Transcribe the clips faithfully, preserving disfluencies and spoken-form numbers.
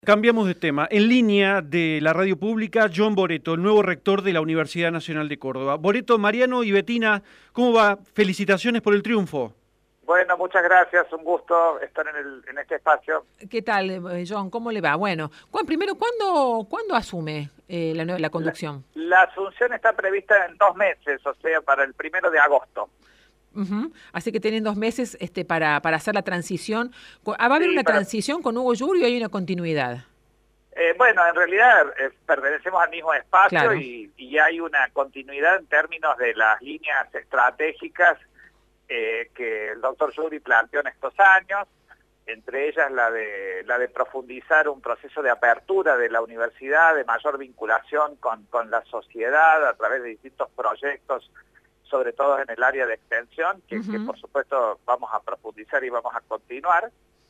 Cambiamos de tema. En línea de la radio pública, John Boreto, el nuevo rector de la Universidad Nacional de Córdoba. Boreto, Mariano y Betina, ¿cómo va? Felicitaciones por el triunfo. Bueno, muchas gracias, un gusto estar en, el, en este espacio. ¿Qué tal, eh, John? ¿Cómo le va? Bueno, Juan, primero, ¿cuándo, ¿cuándo asume eh, la, la conducción? La, la asunción está prevista en dos meses, o sea, para el primero de agosto. Uh-huh. Así que tienen dos meses este, para, para hacer la transición. Ah, ¿va a haber sí, una para... transición con Hugo Yuri o hay una continuidad? Eh, bueno, en realidad eh, pertenecemos al mismo espacio claro. y, y hay una continuidad en términos de las líneas estratégicas eh, que el doctor Yuri planteó en estos años, entre ellas la de, la de profundizar un proceso de apertura de la universidad, de mayor vinculación con, con la sociedad a través de distintos proyectos, sobre todo en el área de extensión, que, uh-huh. que por supuesto vamos a profundizar y vamos a continuar.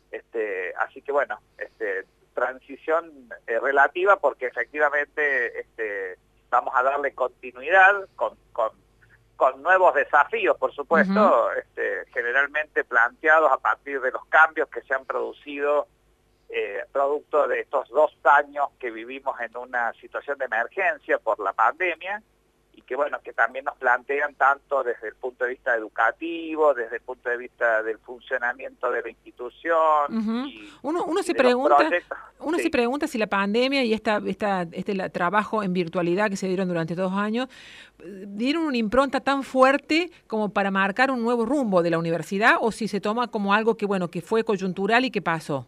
Este, así que bueno, este, transición eh, relativa porque efectivamente este, vamos a darle continuidad con, con, con nuevos desafíos, por supuesto, uh-huh. este, generalmente planteados a partir de los cambios que se han producido eh, producto de estos dos años que vivimos en una situación de emergencia por la pandemia, y que bueno, que también nos plantean tanto desde el punto de vista educativo, desde el punto de vista del funcionamiento de la institución. Uh-huh. y, uno uno y se pregunta, uno sí. se pregunta si la pandemia y esta, esta, este la, trabajo en virtualidad que se dieron durante dos años dieron una impronta tan fuerte como para marcar un nuevo rumbo de la universidad, o si se toma como algo que bueno, que fue coyuntural y que pasó.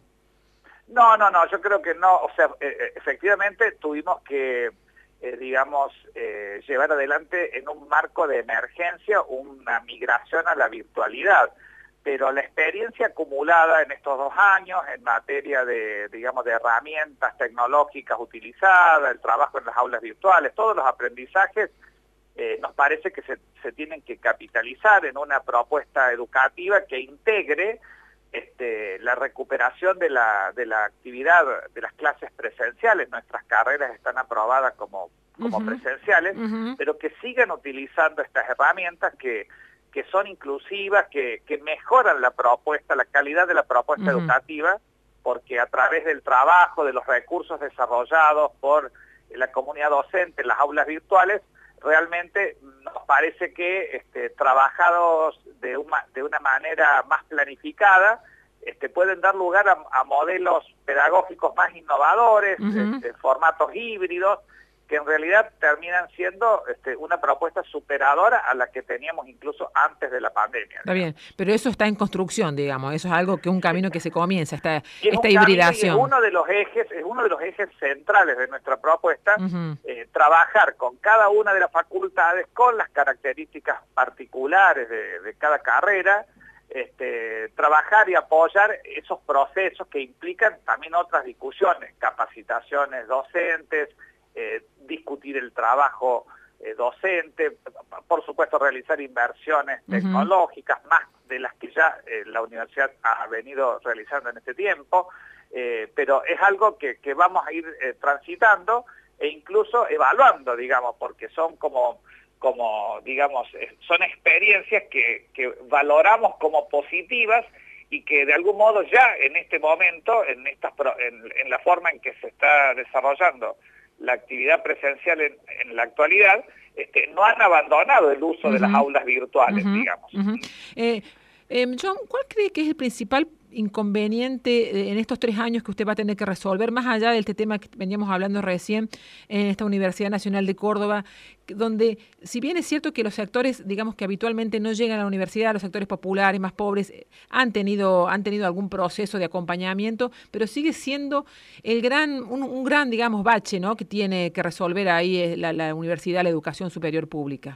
No, no, no, yo creo que no, o sea, eh, efectivamente tuvimos que Eh, digamos, eh, llevar adelante en un marco de emergencia una migración a la virtualidad. Pero la experiencia acumulada en estos dos años en materia de, digamos, de herramientas tecnológicas utilizadas, el trabajo en las aulas virtuales, todos los aprendizajes, eh, nos parece que se, se tienen que capitalizar en una propuesta educativa que integre Este, la recuperación de la, de la actividad de las clases presenciales. Nuestras carreras están aprobadas como, como uh-huh. presenciales, uh-huh. pero que sigan utilizando estas herramientas que, que son inclusivas, que, que mejoran la propuesta, la calidad de la propuesta uh-huh. educativa, porque a través del trabajo, de los recursos desarrollados por la comunidad docente en las aulas virtuales, realmente nos parece que este, trabajados de una, de una manera más planificada, este, pueden dar lugar a, a modelos pedagógicos más innovadores, uh-huh. este, formatos híbridos, que en realidad terminan siendo este, una propuesta superadora a la que teníamos incluso antes de la pandemia. Está bien, pero eso está en construcción, digamos, eso es algo que un camino que se comienza, esta, y esta hibridación. Es uno de los ejes, es uno de los ejes centrales de nuestra propuesta, uh-huh. eh, trabajar con cada una de las facultades, con las características particulares de, de cada carrera, este, trabajar y apoyar esos procesos que implican también otras discusiones, capacitaciones docentes, Eh, discutir el trabajo eh, docente, por supuesto realizar inversiones uh-huh. tecnológicas, más de las que ya eh, la universidad ha venido realizando en este tiempo, eh, pero es algo que, que vamos a ir eh, transitando e incluso evaluando, digamos, porque son como, como digamos, eh, son experiencias que, que valoramos como positivas y que de algún modo ya en este momento, en, estas, en, en la forma en que se está desarrollando la actividad presencial en, en la actualidad, este, no han abandonado el uso uh-huh. de las aulas virtuales, uh-huh. digamos. Uh-huh. eh, eh, John, ¿cuál cree que es el principal inconveniente en estos tres años que usted va a tener que resolver, más allá de este tema que veníamos hablando recién en esta Universidad Nacional de Córdoba, donde si bien es cierto que los sectores, digamos, que habitualmente no llegan a la universidad, los sectores populares, más pobres, han tenido, han tenido algún proceso de acompañamiento, pero sigue siendo el gran, un, un gran, digamos, bache, ¿no?, que tiene que resolver ahí la, la universidad, la educación superior pública.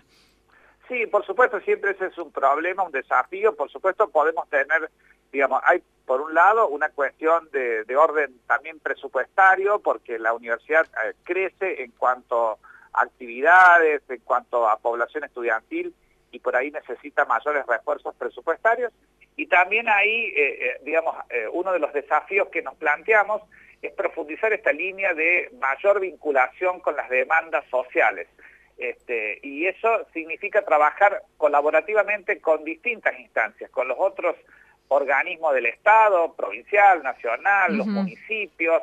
Sí, por supuesto, siempre ese es un problema, un desafío. Por supuesto podemos tener, digamos, hay por un lado una cuestión de, de orden también presupuestario, porque la universidad eh, crece en cuanto a actividades, en cuanto a población estudiantil, y por ahí necesita mayores refuerzos presupuestarios. Y también ahí, eh, eh, digamos, eh, uno de los desafíos que nos planteamos es profundizar esta línea de mayor vinculación con las demandas sociales. Este, y eso significa trabajar colaborativamente con distintas instancias, con los otros organismos del Estado, provincial, nacional, uh-huh. los municipios,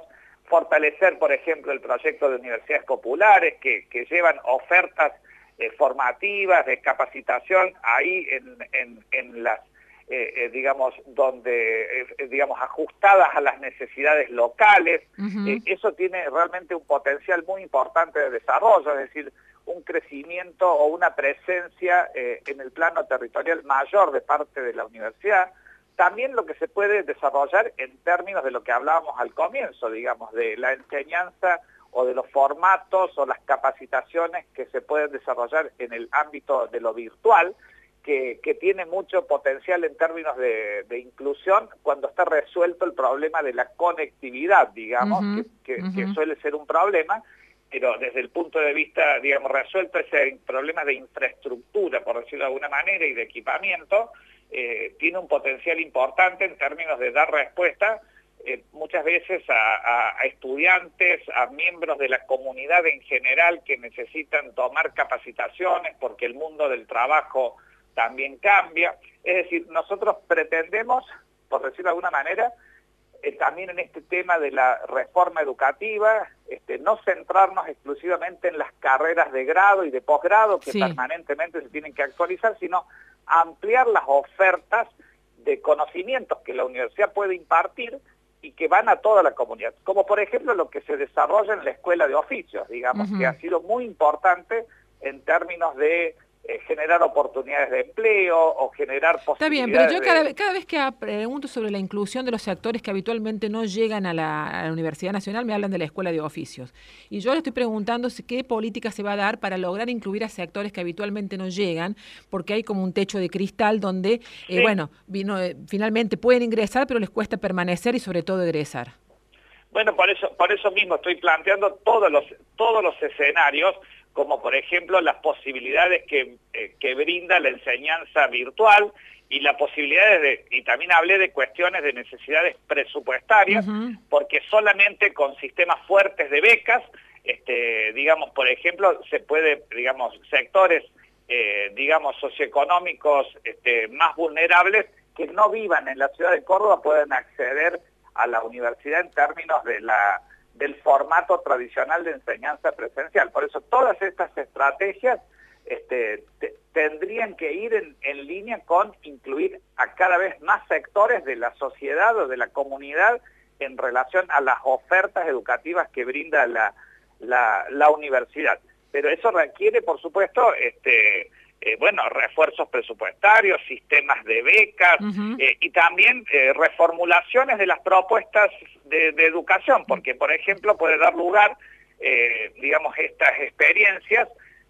fortalecer, por ejemplo, el proyecto de universidades populares que, que llevan ofertas eh, formativas, de capacitación, ahí en, en, en las, eh, eh, digamos, donde, eh, digamos, ajustadas a las necesidades locales. Uh-huh. eh, eso tiene realmente un potencial muy importante de desarrollo, es decir, un crecimiento o una presencia eh, en el plano territorial mayor de parte de la universidad. También lo que se puede desarrollar en términos de lo que hablábamos al comienzo, digamos, de la enseñanza o de los formatos o las capacitaciones que se pueden desarrollar en el ámbito de lo virtual, que, que tiene mucho potencial en términos de, de inclusión cuando está resuelto el problema de la conectividad, digamos, uh-huh, que, que, uh-huh. que suele ser un problema, pero desde el punto de vista, digamos, resuelto ese problema de infraestructura, por decirlo de alguna manera, y de equipamiento, eh, tiene un potencial importante en términos de dar respuesta eh, muchas veces a, a, a estudiantes, a miembros de la comunidad en general que necesitan tomar capacitaciones porque el mundo del trabajo también cambia. Es decir, nosotros pretendemos, por decirlo de alguna manera, Eh, también en este tema de la reforma educativa, este, no centrarnos exclusivamente en las carreras de grado y de posgrado que sí. permanentemente se tienen que actualizar, sino ampliar las ofertas de conocimientos que la universidad puede impartir y que van a toda la comunidad, como por ejemplo lo que se desarrolla en la Escuela de Oficios, digamos, uh-huh. que ha sido muy importante en términos de Eh, generar oportunidades de empleo o generar posibilidades. Está bien, pero yo de... cada, cada vez que pregunto sobre la inclusión de los sectores que habitualmente no llegan a la, a la Universidad Nacional, me hablan de la Escuela de Oficios. Y yo le estoy preguntando si qué política se va a dar para lograr incluir a sectores que habitualmente no llegan, porque hay como un techo de cristal donde, sí. eh, bueno, vino, eh, finalmente pueden ingresar, pero les cuesta permanecer y sobre todo egresar. Bueno, por eso, por eso mismo estoy planteando todos los, todos los escenarios, como por ejemplo las posibilidades que, eh, que brinda la enseñanza virtual y las posibilidades de, y también hablé de cuestiones de necesidades presupuestarias, uh-huh. porque solamente con sistemas fuertes de becas, este, digamos, por ejemplo, se puede, digamos, sectores, eh, digamos, socioeconómicos este, más vulnerables que no vivan en la ciudad de Córdoba pueden acceder a la universidad en términos de la del formato tradicional de enseñanza presencial. Por eso todas estas estrategias este, te, tendrían que ir en, en línea con incluir a cada vez más sectores de la sociedad o de la comunidad en relación a las ofertas educativas que brinda la, la, la universidad. Pero eso requiere, por supuesto, este, eh, bueno, refuerzos presupuestarios, sistemas de becas, uh-huh. eh, y también eh, reformulaciones de las propuestas de, de educación, porque, por ejemplo, puede dar lugar, eh, digamos, estas experiencias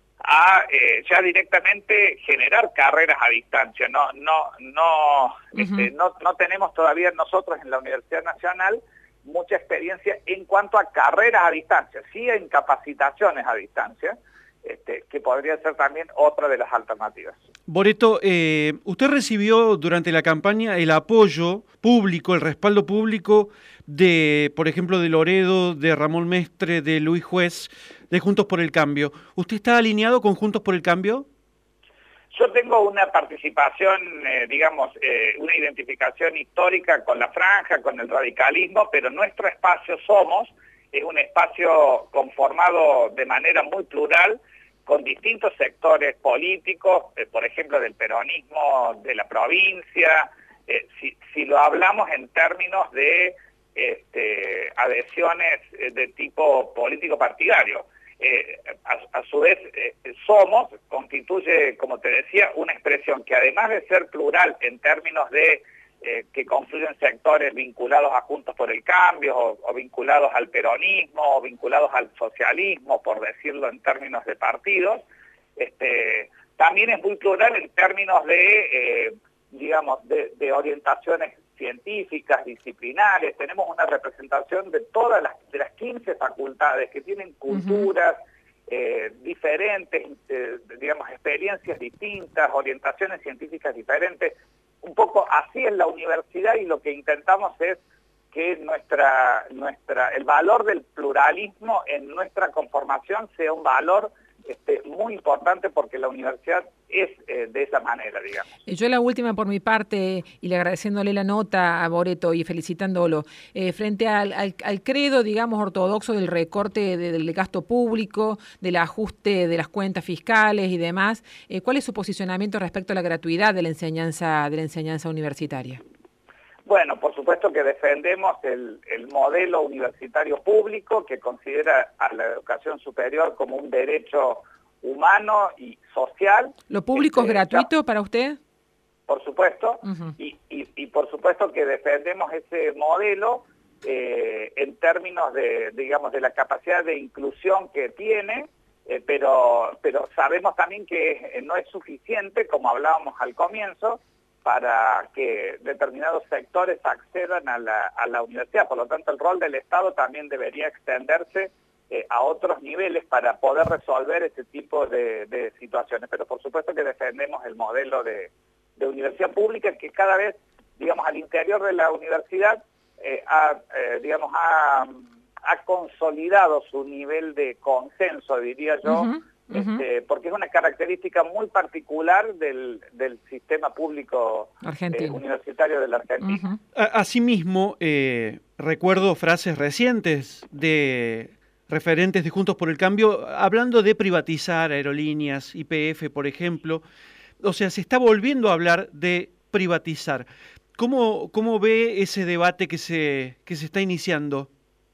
a eh, ya directamente generar carreras a distancia. No, no, no, uh-huh. este, no, no tenemos todavía nosotros en la Universidad Nacional mucha experiencia en cuanto a carreras a distancia, sí en capacitaciones a distancia, Este, que podría ser también otra de las alternativas. Boreto, eh, usted recibió durante la campaña el apoyo público, el respaldo público de, por ejemplo, de Loredo, de Ramón Mestre, de Luis Juez, de Juntos por el Cambio. ¿Usted está alineado con Juntos por el Cambio? Yo tengo una participación, eh, digamos, eh, una identificación histórica con la franja, con el radicalismo, pero nuestro espacio Somos es un espacio conformado de manera muy plural, con distintos sectores políticos, eh, por ejemplo, del peronismo de la provincia, eh, si, si lo hablamos en términos de este, adhesiones de tipo político partidario. Eh, a, a su vez, eh, Somos constituye, como te decía, una expresión que además de ser plural en términos de eh, que confluyen sectores vinculados a Juntos por el Cambio, o, o vinculados al peronismo, o vinculados al socialismo, por decirlo en términos de partidos, este, también es muy plural en términos de, eh, digamos, de, de orientaciones científicas, disciplinares. Tenemos una representación de todas las, de las quince facultades que tienen culturas uh-huh. eh, diferentes, eh, digamos, experiencias distintas, orientaciones científicas diferentes. Un poco así es la universidad, y lo que intentamos es que nuestra, nuestra, el valor del pluralismo en nuestra conformación sea un valor este, muy importante porque la universidad es eh, de esa manera, digamos. Yo la última por mi parte, y le agradeciéndole la nota a Boreto y felicitándolo, eh, frente al, al, al credo, digamos, ortodoxo del recorte de, del gasto público, del ajuste de las cuentas fiscales y demás, eh, ¿cuál es su posicionamiento respecto a la gratuidad de la enseñanza, de la enseñanza universitaria? Bueno, por supuesto que defendemos el, el modelo universitario público que considera a la educación superior como un derecho humano y social. ¿Lo público este, es gratuito ya, para usted? Por supuesto, Uh-huh. y, y, y por supuesto que defendemos ese modelo eh, en términos de, digamos, de la capacidad de inclusión que tiene, eh, pero, pero sabemos también que no es suficiente, como hablábamos al comienzo, para que determinados sectores accedan a la, a la universidad. Por lo tanto, el rol del Estado también debería extenderse eh, a otros niveles para poder resolver ese tipo de, de situaciones. Pero por supuesto que defendemos el modelo de, de universidad pública que cada vez, digamos, al interior de la universidad eh, ha, eh, digamos, ha, ha consolidado su nivel de consenso, diría yo, Uh-huh. Este, porque es una característica muy particular del, del sistema público eh, universitario de la Argentina. Uh-huh. Asimismo, eh, recuerdo frases recientes de referentes de Juntos por el Cambio hablando de privatizar aerolíneas, Y P F, por ejemplo. O sea, se está volviendo a hablar de privatizar. ¿Cómo, cómo ve ese debate que se, que se está iniciando?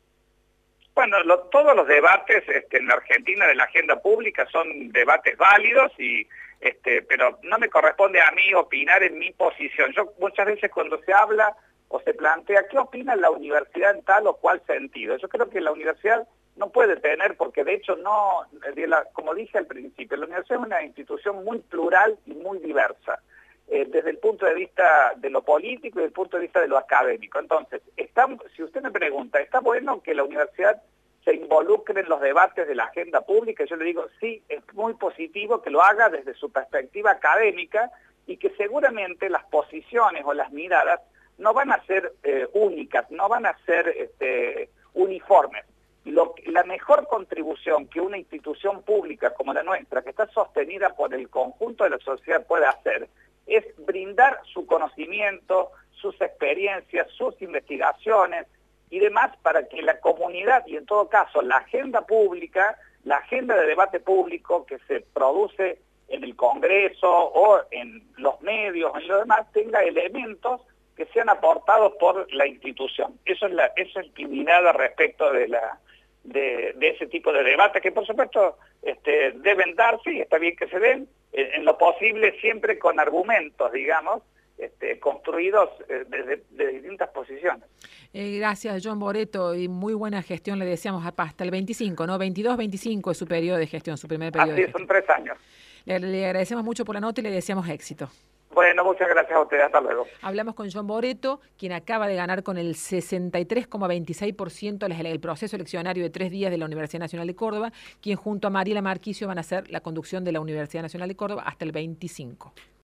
Bueno, lo, todos los debates este, en la Argentina de la agenda pública son debates válidos, y este, pero no me corresponde a mí opinar en mi posición. Yo muchas veces cuando se habla o se plantea qué opina la universidad en tal o cual sentido, yo creo que la universidad no puede tener, porque de hecho no, como dije al principio, la universidad es una institución muy plural y muy diversa, eh, desde el punto de vista de lo político y desde el punto de vista de lo académico. Entonces, está, si usted me pregunta, ¿está bueno que la universidad se involucre en los debates de la agenda pública? Yo le digo, sí, es muy positivo que lo haga desde su perspectiva académica, y que seguramente las posiciones o las miradas no van a ser eh, únicas, no van a ser este, uniformes. Lo, la mejor contribución que una institución pública como la nuestra, que está sostenida por el conjunto de la sociedad, puede hacer, es brindar su conocimiento, sus experiencias, sus investigaciones y demás, para que la comunidad, y en todo caso la agenda pública, la agenda de debate público que se produce en el Congreso o en los medios o en lo demás, tenga elementos que sean aportados por la institución. Eso es, la, eso es mi mirada respecto de, la, de, de ese tipo de debates, que por supuesto este, deben darse, y está bien que se den, en, en lo posible siempre con argumentos, digamos, Este, construidos eh, desde de distintas posiciones. Eh, gracias, John Boreto, y muy buena gestión le deseamos hasta el veinticinco, ¿no? veintidós veinticinco es su periodo de gestión, su primer periodo Así de es, gestión. son tres años. Le, le agradecemos mucho por la nota y le deseamos éxito. Bueno, muchas gracias a ustedes, hasta luego. Hablamos con John Boreto, quien acaba de ganar con el sesenta y tres coma veintiséis por ciento el proceso eleccionario de tres días de la Universidad Nacional de Córdoba, quien junto a Mariela Marquicio van a hacer la conducción de la Universidad Nacional de Córdoba hasta el veinticinco.